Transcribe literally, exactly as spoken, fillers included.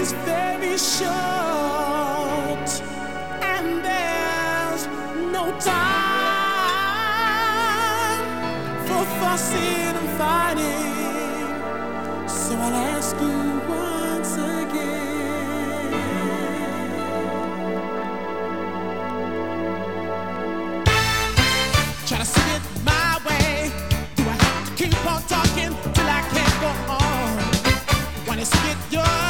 is very short, and there's no time for fussing and fighting. So I'll ask you once again. Try to see it my way. Do I have to keep on talking till I can't go on? Wanna see it your